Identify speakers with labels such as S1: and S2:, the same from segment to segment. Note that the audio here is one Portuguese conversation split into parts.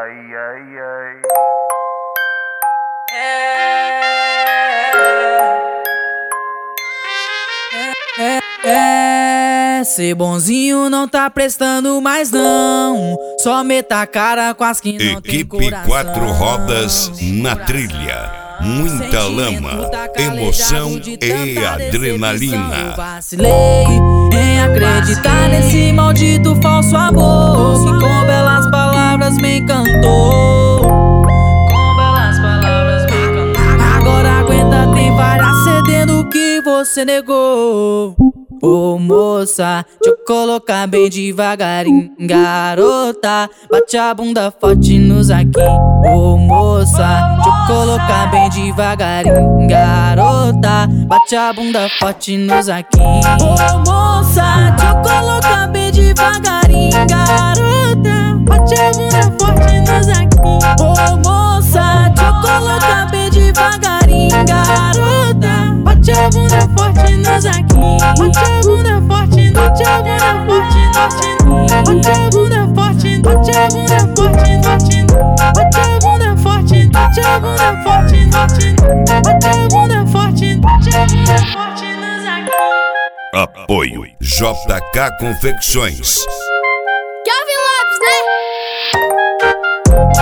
S1: Ai, ai, ai.
S2: Ser bonzinho não tá prestando mais não. Só meta a cara com as que não tem coração.
S3: Equipe 4 rodas na trilha. Muita lama, emoção e adrenalina.
S2: Eu vacilei em acreditar nesse maldito falso amor que com belas palavras me encantou. Com belas palavras me encantou. Agora aguenta, tem várias cedendo que você negou. Ô moça, deixa eu colocar bem devagarinho. Garota, bate a bunda forte nos aqui. Ô moça, deixa eu colocar bem devagarinho. Garota, bate a bunda forte nos aqui. Ô moça, deixa eu colocar bem devagarinho. Garota, bate a bunda forte nos aqui. Ô moça, deixa eu colocar bem devagarinho. Garota, bate a bunda forte nos aqui. Bate a bunda forte, bate a bunda forte, bate a bunda forte, bate a bunda forte, bate a bunda forte, bate a bunda forte, bate a bunda forte, bate a bunda forte nos aqui.
S3: Apoio JK Confecções.
S4: Kelvin Lopes, né?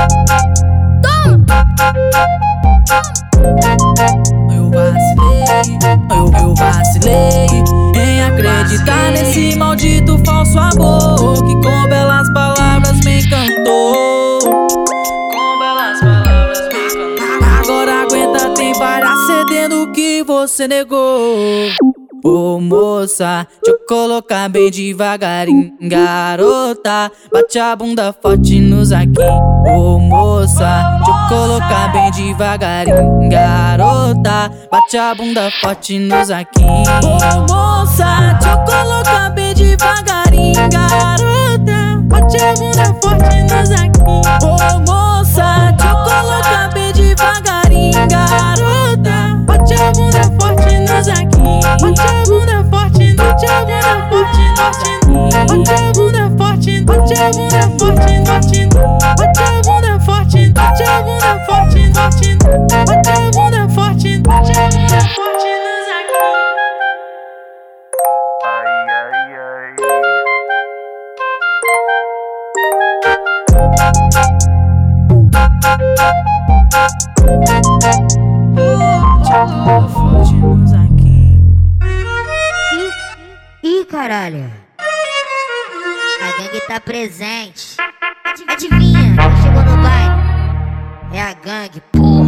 S2: Eu vacilei em acreditar nesse maldito falso amor que com belas palavras me encantou. Com belas palavras me encantou. Agora aguenta, tem várias cedendo que você negou. Ô moça, deixa eu colocar bem devagarinho. Garota, bate a bunda forte nos aqui. Ô moça, deixa eu colocar bem devagarinho. Garota, bate a bunda forte nos aqui. Ô moça, deixa eu colocar bem devagarinho. Garota, bate a bunda forte nos aqui. Ô moça, deixa eu colocar bem devagarinho. Garota, bate a bunda forte nos aqui. Bate a bunda forte, bate a bunda forte, bate a bunda forte, bate a bunda forte, bate a bunda forte, bate a bunda forte, bate a bunda forte, bate a bunda forte nos aqui.
S1: Ai, ai, ai.
S2: Bate a bunda forte nos aqui.
S4: Ih, caralho. A gangue tá presente. Adivinha, quem chegou no baile? É a gangue, porra.